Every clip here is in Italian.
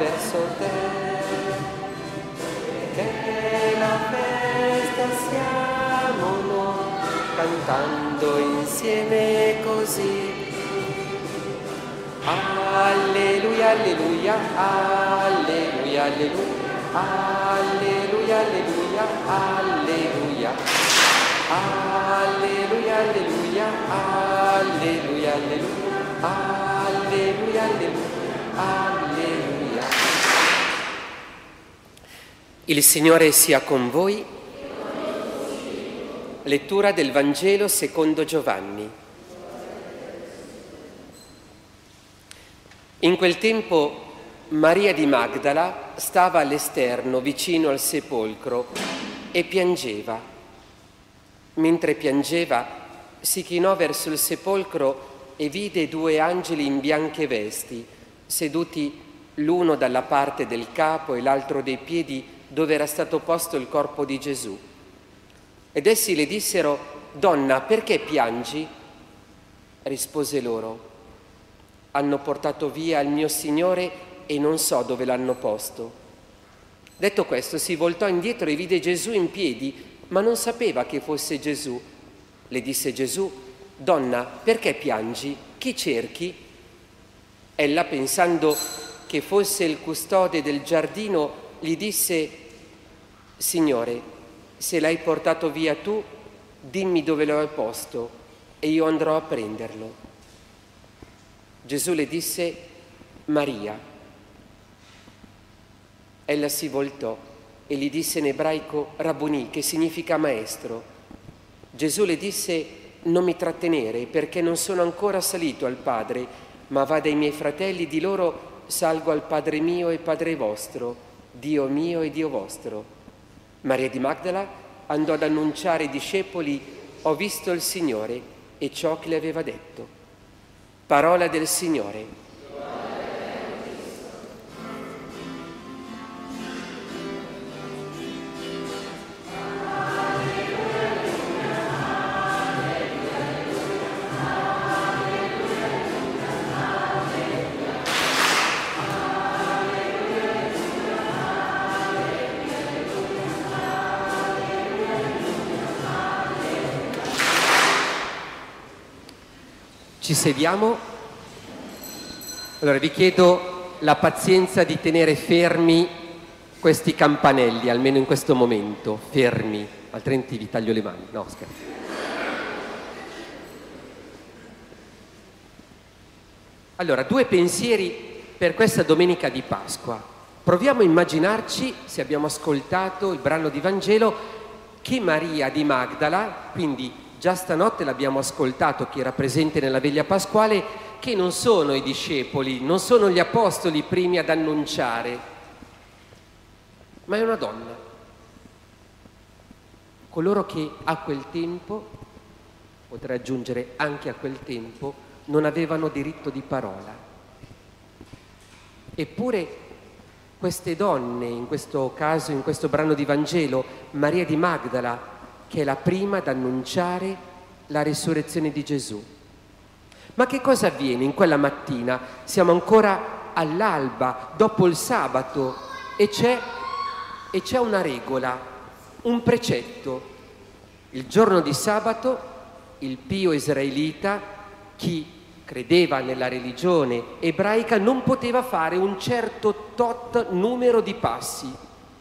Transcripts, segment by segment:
verso te, che la festa siamo noi, cantando insieme così. Alleluia, alleluia, alleluia, alleluia, alleluia, alleluia, alleluia, alleluia, alleluia, alleluia, alleluia, alleluia, alleluia. Il Signore sia con voi. Lettura del Vangelo secondo Giovanni. In quel tempo Maria di Magdala stava all'esterno vicino al sepolcro e piangeva. Mentre piangeva si chinò verso il sepolcro e vide 2 angeli in bianche vesti, seduti l'uno dalla parte del capo e l'altro dei piedi dove era stato posto il corpo di Gesù. Ed essi le dissero: «Donna, perché piangi?» Rispose loro: «Hanno portato via il mio Signore e non so dove l'hanno posto». Detto questo, si voltò indietro e vide Gesù in piedi, ma non sapeva che fosse Gesù. Le disse Gesù: «Donna, perché piangi? Chi cerchi?» Ella, pensando che fosse il custode del giardino, gli disse: «Signore, se l'hai portato via tu, dimmi dove lo hai posto e io andrò a prenderlo». Gesù le disse: «Maria». Ella si voltò e gli disse in ebraico Rabboni, che significa maestro. Gesù le disse: «Non mi trattenere, perché non sono ancora salito al Padre, ma va dai miei fratelli, di loro: salgo al Padre mio e Padre vostro, Dio mio e Dio vostro». Maria di Magdala andò ad annunciare ai discepoli: «Ho visto il Signore», e ciò che le aveva detto. Parola del Signore. Ci sediamo. Allora vi chiedo la pazienza di tenere fermi questi campanelli, almeno in questo momento, fermi, altrimenti vi taglio le mani. No, scherzo. Allora, 2 pensieri per questa domenica di Pasqua. Proviamo a immaginarci, se abbiamo ascoltato il brano di Vangelo, che Maria di Magdala, quindi già stanotte l'abbiamo ascoltato, chi era presente nella veglia pasquale, che non sono i discepoli, non sono gli apostoli i primi ad annunciare, ma è una donna. Coloro che a quel tempo, potrei aggiungere anche a quel tempo, non avevano diritto di parola. Eppure queste donne, in questo caso, in questo brano di Vangelo, Maria di Magdala, che è la prima ad annunciare la risurrezione di Gesù. Ma che cosa avviene in quella mattina? Siamo ancora all'alba, dopo il sabato, e c'è una regola, un precetto. Il giorno di sabato, il pio israelita, chi credeva nella religione ebraica, non poteva fare un certo tot numero di passi.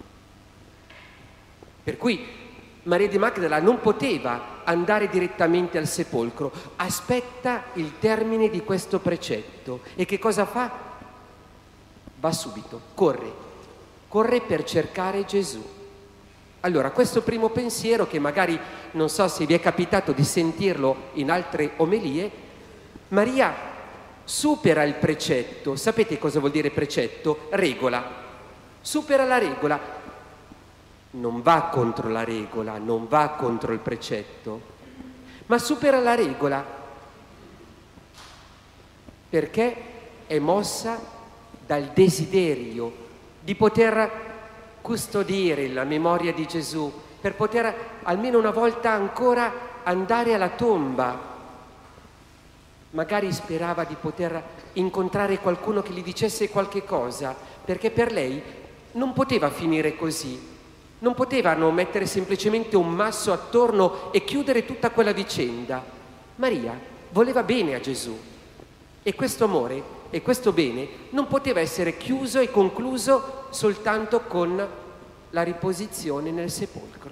Per cui Maria di Magdala non poteva andare direttamente al sepolcro, aspetta il termine di questo precetto. E che cosa fa? Va subito, corre per cercare Gesù. Allora, questo primo pensiero, che magari non so se vi è capitato di sentirlo in altre omelie, Maria supera il precetto. Sapete cosa vuol dire precetto? Regola. Supera la regola. Non va contro la regola, non va contro il precetto, ma supera la regola perché è mossa dal desiderio di poter custodire la memoria di Gesù, per poter almeno una volta ancora andare alla tomba Magari sperava di poter incontrare qualcuno che gli dicesse qualche cosa, perché per lei non poteva finire così. Non potevano mettere semplicemente un masso attorno e chiudere tutta quella vicenda. Maria voleva bene a Gesù e questo amore e questo bene non poteva essere chiuso e concluso soltanto con la riposizione nel sepolcro.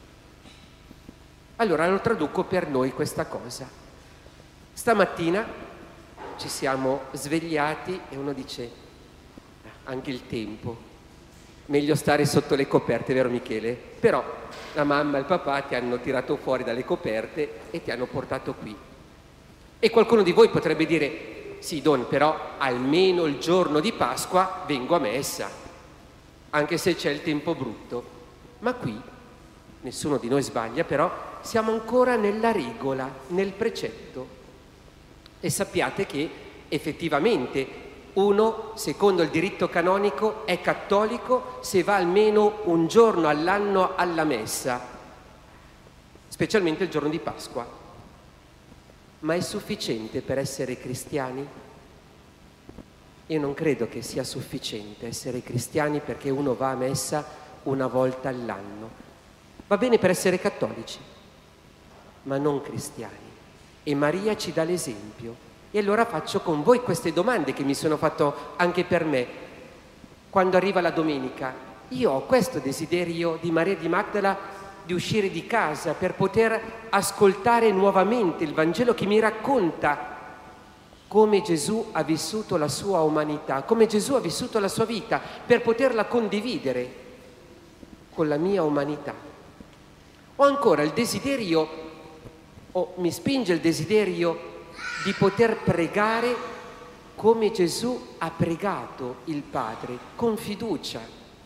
Allora lo traduco per noi questa cosa. Stamattina ci siamo svegliati e uno dice, anche il tempo, meglio stare sotto le coperte, vero Michele? Però la mamma e il papà ti hanno tirato fuori dalle coperte e ti hanno portato qui. E qualcuno di voi potrebbe dire, sì Don, però almeno il giorno di Pasqua vengo a messa, anche se c'è il tempo brutto. Ma qui nessuno di noi sbaglia, però siamo ancora nella regola, nel precetto. E sappiate che effettivamente uno, secondo il diritto canonico, è cattolico se va almeno un giorno all'anno alla messa, specialmente il giorno di Pasqua. Ma è sufficiente per essere cristiani? Io non credo che sia sufficiente essere cristiani perché uno va a messa una volta all'anno. Va bene per essere cattolici, ma non cristiani. E Maria ci dà l'esempio. E allora faccio con voi queste domande che mi sono fatto anche per me. Quando arriva la domenica, io ho questo desiderio di Maria di Magdala di uscire di casa per poter ascoltare nuovamente il Vangelo che mi racconta come Gesù ha vissuto la sua umanità, come Gesù ha vissuto la sua vita, per poterla condividere con la mia umanità. Ho ancora il desiderio, o mi spinge il desiderio di poter pregare come Gesù ha pregato il Padre, con fiducia.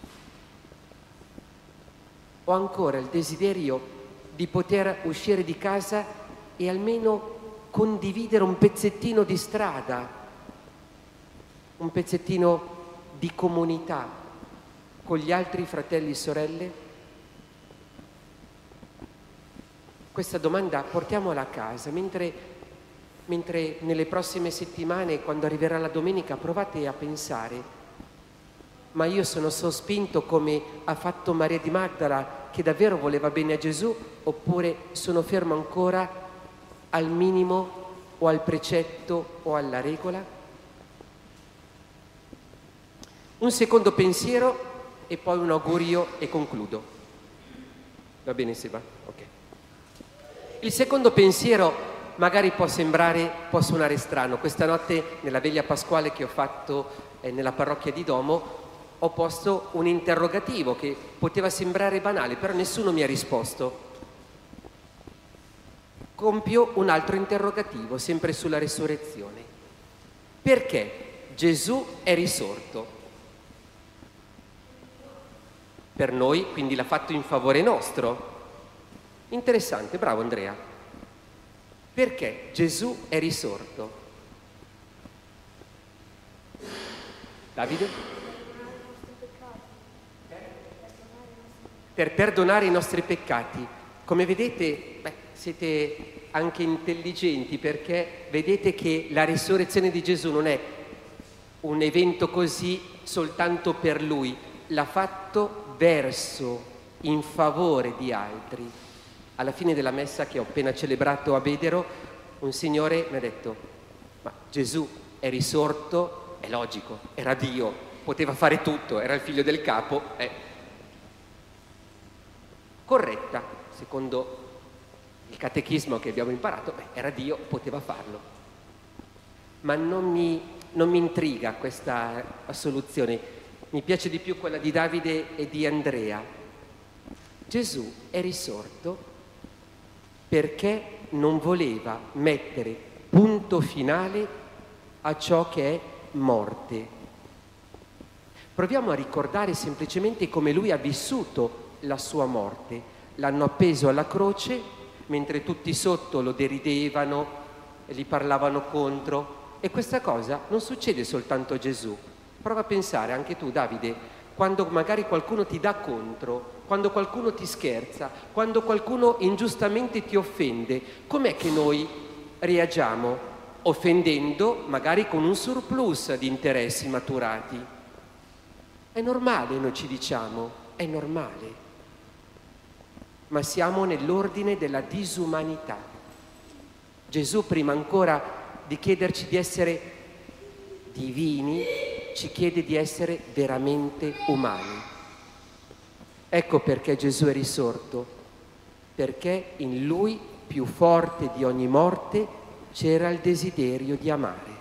Ho ancora il desiderio di poter uscire di casa e almeno condividere un pezzettino di strada, un pezzettino di comunità con gli altri fratelli e sorelle. Questa domanda portiamola a casa, mentre nelle prossime settimane, quando arriverà la domenica, provate a pensare, ma io sono sospinto come ha fatto Maria di Magdala, che davvero voleva bene a Gesù, oppure sono fermo ancora al minimo o al precetto o alla regola? Un secondo pensiero e poi un augurio e concludo. Va bene Seba? Ok. Il secondo pensiero magari può suonare strano. Questa notte nella veglia pasquale che ho fatto nella parrocchia di Domo ho posto un interrogativo che poteva sembrare banale, però nessuno mi ha risposto. Compio un altro interrogativo, sempre sulla resurrezione. Perché Gesù è risorto? Per noi, quindi l'ha fatto in favore nostro. Interessante, bravo Andrea. Perché Gesù è risorto? Davide? Per perdonare i nostri peccati. Come vedete, siete anche intelligenti, perché vedete che la risurrezione di Gesù non è un evento così soltanto per Lui, l'ha fatto verso, in favore di altri. Alla fine della messa che ho appena celebrato a Bedero, un signore mi ha detto, ma Gesù è risorto, è logico, era Dio, poteva fare tutto, era il figlio del capo, corretta, secondo il catechismo che abbiamo imparato, era Dio, poteva farlo. Ma non mi intriga questa assoluzione, mi piace di più quella di Davide e di Andrea. Gesù è risorto perché non voleva mettere punto finale a ciò che è morte. Proviamo a ricordare semplicemente come lui ha vissuto la sua morte. L'hanno appeso alla croce, mentre tutti sotto lo deridevano, gli parlavano contro. E questa cosa non succede soltanto a Gesù. Prova a pensare anche tu, Davide, quando magari qualcuno ti dà contro, quando qualcuno ti scherza, quando qualcuno ingiustamente ti offende, com'è che noi reagiamo? offendendo magari con un surplus di interessi maturati. È normale, noi ci diciamo, è normale, ma siamo nell'ordine della disumanità. Gesù, prima ancora di chiederci di essere divini, ci chiede di essere veramente umani. Ecco perché Gesù è risorto, perché in Lui, più forte di ogni morte, c'era il desiderio di amare.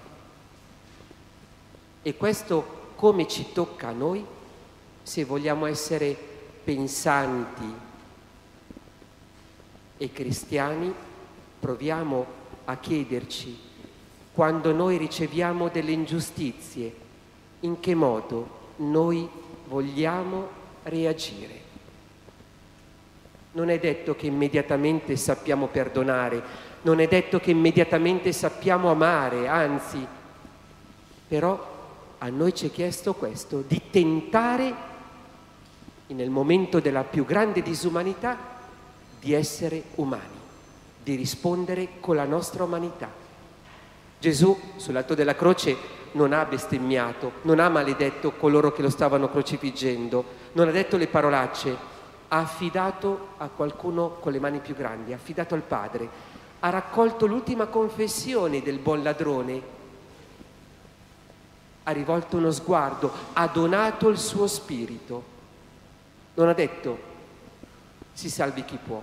E questo come ci tocca a noi, se vogliamo essere pensanti e cristiani, proviamo a chiederci, quando noi riceviamo delle ingiustizie, in che modo noi vogliamo reagire. Non è detto che immediatamente sappiamo perdonare, non è detto che immediatamente sappiamo amare, anzi, però a noi ci è chiesto questo, di tentare, nel momento della più grande disumanità, di essere umani, di rispondere con la nostra umanità. Gesù sull'alto della croce non ha bestemmiato, non ha maledetto coloro che lo stavano crocifiggendo, non ha detto le parolacce, ha affidato a qualcuno con le mani più grandi, ha affidato al Padre, ha raccolto l'ultima confessione del buon ladrone, ha rivolto uno sguardo, ha donato il suo spirito, non ha detto si salvi chi può.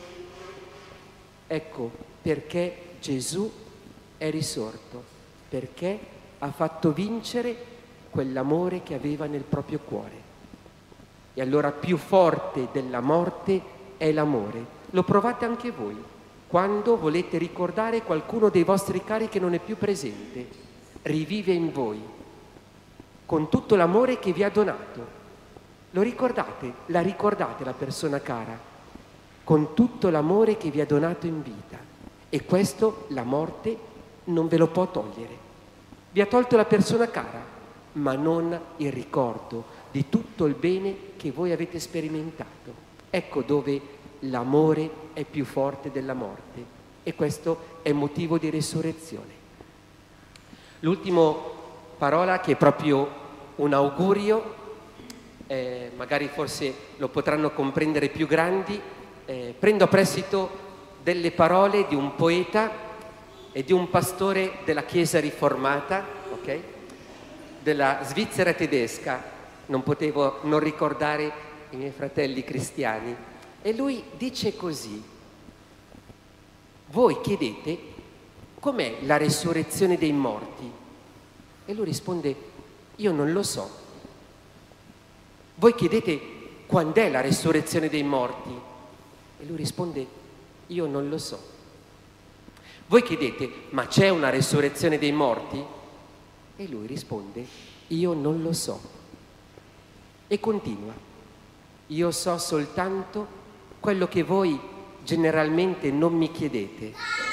Ecco perché Gesù è risorto, perché ha fatto vincere quell'amore che aveva nel proprio cuore. E allora più forte della morte è l'amore. Lo provate anche voi, quando volete ricordare qualcuno dei vostri cari che non è più presente, rivive in voi, con tutto l'amore che vi ha donato. Lo ricordate? La ricordate la persona cara, con tutto l'amore che vi ha donato in vita. E questo la morte non ve lo può togliere. Vi ha tolto la persona cara, ma non il ricordo di tutto il bene che voi avete sperimentato. Ecco dove l'amore è più forte della morte, e questo è motivo di resurrezione. L'ultima parola, che è proprio un augurio, magari forse lo potranno comprendere più grandi, prendo a prestito delle parole di un poeta e di un pastore della Chiesa riformata, ok? Della Svizzera tedesca. Non potevo non ricordare i miei fratelli cristiani. E lui dice così: voi chiedete com'è la resurrezione dei morti? E lui risponde: io non lo so. Voi chiedete quando è la resurrezione dei morti? E lui risponde: io non lo so. Voi chiedete: ma c'è una resurrezione dei morti? E lui risponde: io non lo so. E continua: io so soltanto quello che voi generalmente non mi chiedete.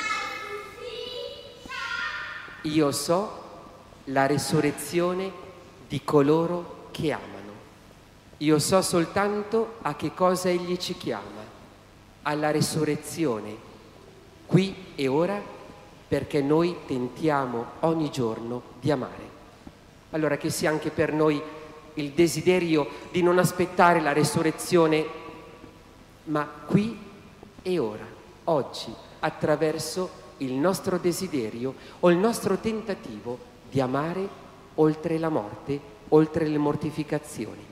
Io so la resurrezione di coloro che amano. Io so soltanto a che cosa Egli ci chiama, alla resurrezione, qui e ora, perché noi tentiamo ogni giorno di amare. Allora che sia anche per noi il desiderio di non aspettare la resurrezione, ma qui e ora, oggi, attraverso il nostro desiderio o il nostro tentativo di amare oltre la morte, oltre le mortificazioni.